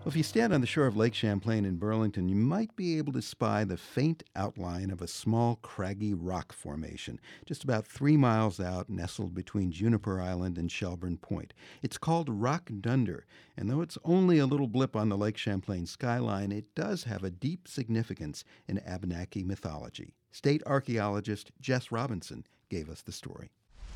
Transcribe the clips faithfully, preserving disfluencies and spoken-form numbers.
If you stand on the shore of Lake Champlain in Burlington, you might be able to spy the faint outline of a small, craggy rock formation, just about three miles out, nestled between Juniper Island and Shelburne Point. It's called Rock Dunder, and though it's only a little blip on the Lake Champlain skyline, it does have a deep significance in Abenaki mythology. State archaeologist Jess Robinson gave us the story.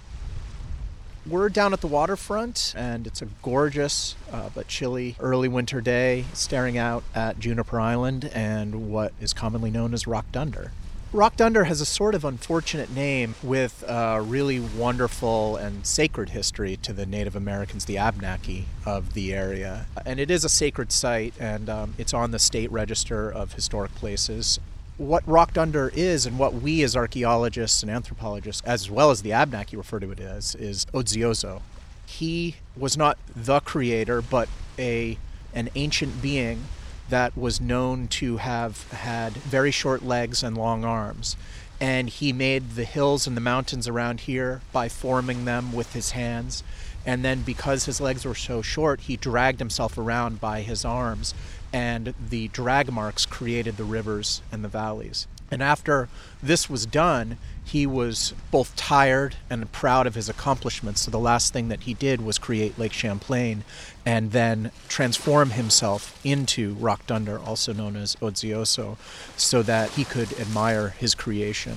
We're down at the waterfront, and it's a gorgeous uh, but chilly early winter day, staring out at Juniper Island and what is commonly known as Rock Dunder. Rock Dunder has a sort of unfortunate name with a really wonderful and sacred history to the Native Americans, the Abenaki of the area. And it is a sacred site, and um, it's on the State Register of Historic Places. What Rock Dunder is, and what we as archaeologists and anthropologists, as well as the Abenaki refer to it as, is Odziozo. He was not the creator, but a an ancient being that was known to have had very short legs and long arms. And he made the hills and the mountains around here by forming them with his hands. And then because his legs were so short, he dragged himself around by his arms, and the drag marks created the rivers and the valleys. And after this was done, he was both tired and proud of his accomplishments. So the last thing that he did was create Lake Champlain and then transform himself into Rock Dunder, also known as Odziozo, so that he could admire his creation.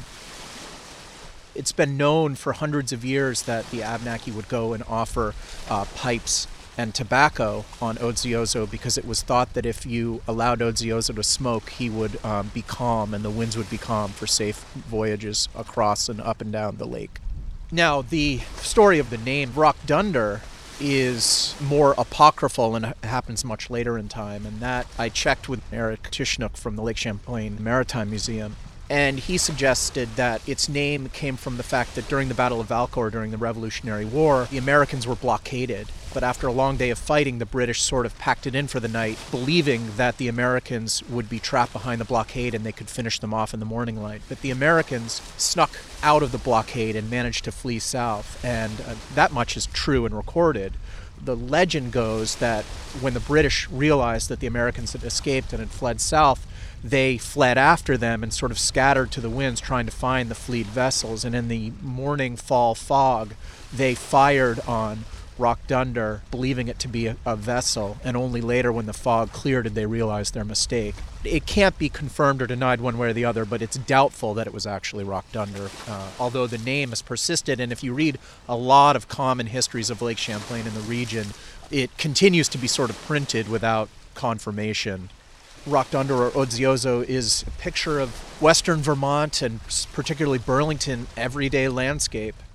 It's been known for hundreds of years that the Abenaki would go and offer uh, pipes and tobacco on Odziozo because it was thought that if you allowed Odziozo to smoke, he would um, be calm and the winds would be calm for safe voyages across and up and down the lake. Now, the story of the name Rock Dunder is more apocryphal and happens much later in time, and that I checked with Eric Tishnook from the Lake Champlain Maritime Museum. And he suggested that its name came from the fact that during the Battle of Valcour, during the Revolutionary War, the Americans were blockaded. But after a long day of fighting, the British sort of packed it in for the night, believing that the Americans would be trapped behind the blockade and they could finish them off in the morning light. But the Americans snuck out of the blockade and managed to flee south, and uh, that much is true and recorded. The legend goes that when the British realized that the Americans had escaped and had fled south, they fled after them and sort of scattered to the winds trying to find the fleet vessels. And in the morning fall fog, they fired on Rock Dunder, believing it to be a, a vessel, and only later when the fog cleared did they realize their mistake. It can't be confirmed or denied one way or the other, but it's doubtful that it was actually Rock Dunder, uh, although the name has persisted. And if you read a lot of common histories of Lake Champlain in the region, it continues to be sort of printed without confirmation. Rock Dunder, or Odziozo, is a picture of western Vermont and particularly Burlington everyday landscape.